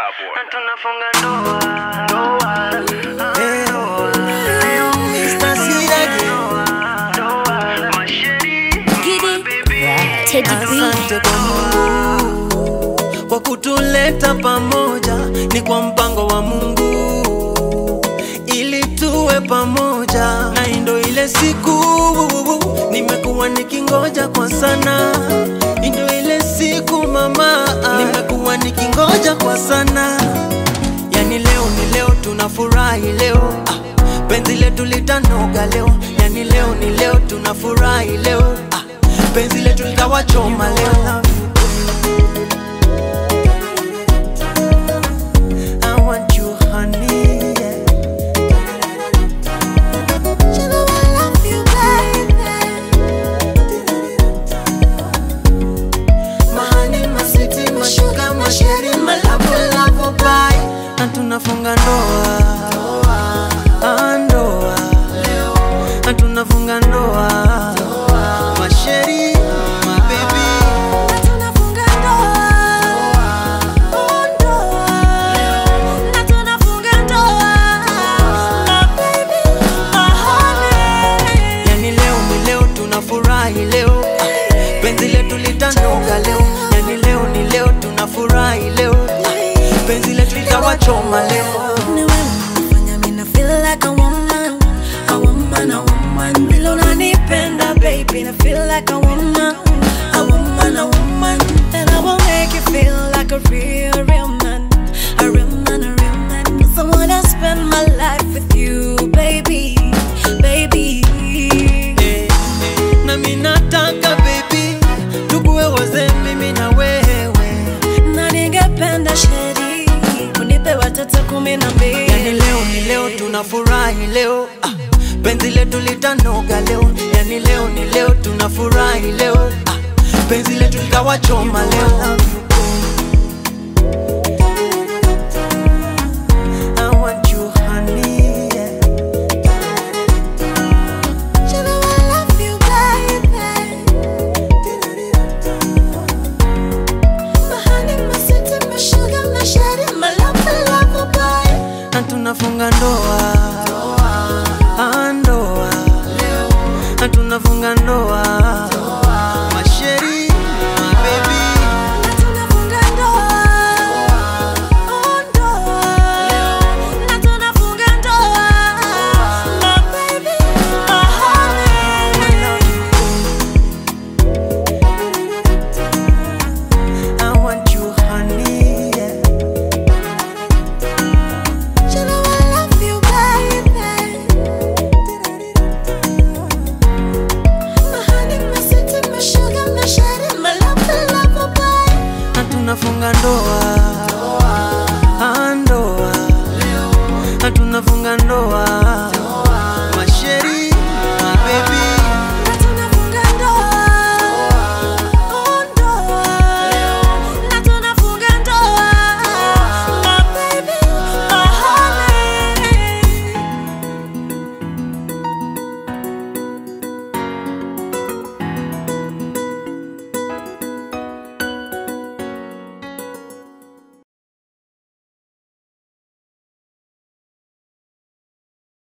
Tunafunga ndoa. Asante kwa Mungu kwa kutuleta pamoja, ni kwa mpango wa Mungu ili tuwe pamoja, na ndo ile siku nimekuwa nikingoja kwa sana, ndo ile siku mama, nimekuwa nikingoja kwa sana. Yani leo ni leo, tunafurahi leo, penzi letu litanoga leo. Yani leo ni leo, tunafurahi leo, penzi letu litawachoma leo. I want you honey, yeah. You know I love you baby. My honey, my sweetie, my sugar, my sherry, my love bye. Na tunafunga ndoa, ndoa na tunafunga ndoa, my sherry, my baby. Na tunafunga ndoa, ndoa. Na tunafunga ndoa, my baby, my honey. Yani leo ni leo, tunafurahi leo, penzi letu litanoga leo. Yani leo ni leo, tunafurahi leo, penzi letu litawachoma leo. Ni wewe unafanya mimi feel like a woman, a woman, a woman. Vile unanipenda baby, I feel like a woman, a woman, a woman. And I will make you feel like a real man, a real man, a real man. 'Cause I wanna spend my life with you, baby, baby. Na mimi nataka baby, tukuwe wazee mimi na wewe, Na ningependa sheri unipe watoto 12. yani leo ni leo, tunafurahi leo, penzi letu litanoga leo. Yani leo ni leo, tunafurahi leo, penzi letu litawachoma leo. I want you honey, yeah. You know I love you baby. My honey, my sweetie, my sugar, my sherry, my love boy. Na tunafunga ndoa, ndoa na tunafunga ndoa, my sherry, my baby. Na tunafunga ndoa, ndoa. Na tunafunga ndoa, my baby, my honey. I want you honey, yeah. You know I love you baby. My honey, my sweetie, my sugar, my sherry, my love boy. Na tunafunga ndoa,